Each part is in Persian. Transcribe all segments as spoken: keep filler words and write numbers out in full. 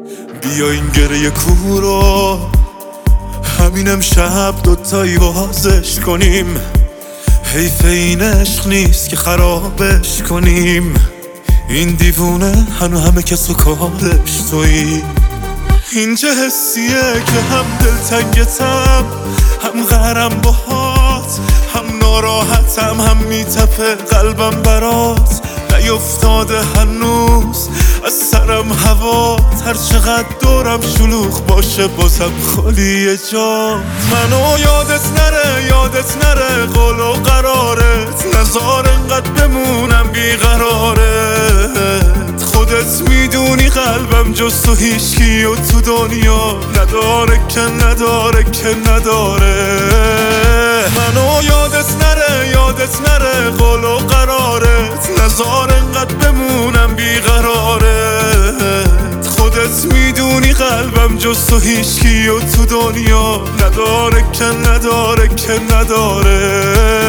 بیا این گره کورو همین امشب دوتایی بازش کنیم. حیف این عشق نیست که خرابش کنیم. این دیوونه هنو همه کس و کارش تویی. این چه حسیه که هم دلتنگتم هم غرم باهات، هم ناراحتم هم میتپه قلبم برات. نیفتاده هنوز از سرم هوات، هر چقدر دورم شلوغ باشه بازم خالیه جا. منو یادت نره یادت نره قول و قرارت، نزار انقدر بمونم بیقرارت. خودت میدونی قلبم جز تو هیچکی و تو دنیا نداره که نداره که نداره. منو یادت نره یادت نره قول و قرارت، نزار انقدر بمونم بیقرارت. خودت میدونی قلبم جز تو هیچکی و تو دنیا نداره که نداره که نداره.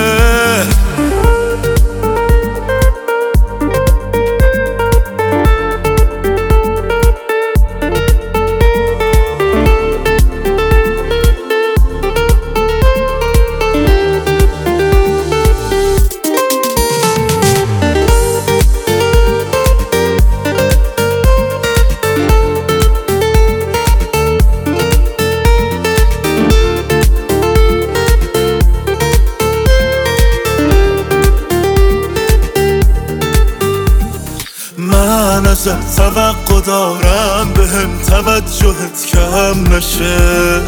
من ازت توقع دارم بهم توجهت کم نشه،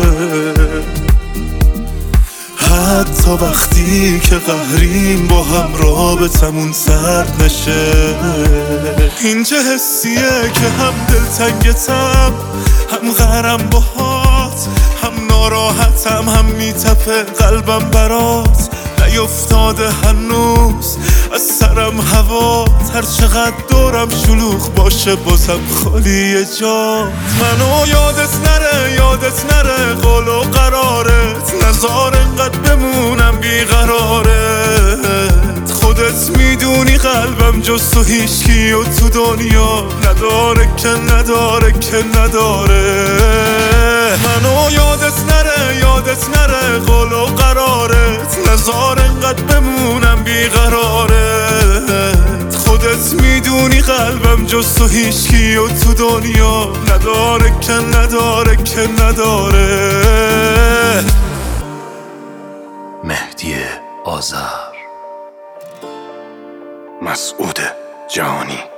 حتی وقتی که قهریم با هم رابطمون سرد نشه. این چه حسیه که هم دلتنگتم هم غرم باهات، هم ناراحتم هم میتپه قلبم برات. نیفتاده هنوز از سرم هوات، هر چقدر دورم شلوغ باشه بازم خالیه جا. منو یادت نره یادت نره قول و قرارت، نزار انقدر بمونم بیقرارت. خودت میدونی قلبم جز تو هیچکی و تو دنیا نداره که نداره که نداره. منو یادت نره یادت نره قول و قرارت، نزار انقدر بمونم بیقرارت. خودت میدونی قلبم جز تو هیچکی و تو دنیا نداره که نداره که نداره. مهدی آذر، مسعود جهانی.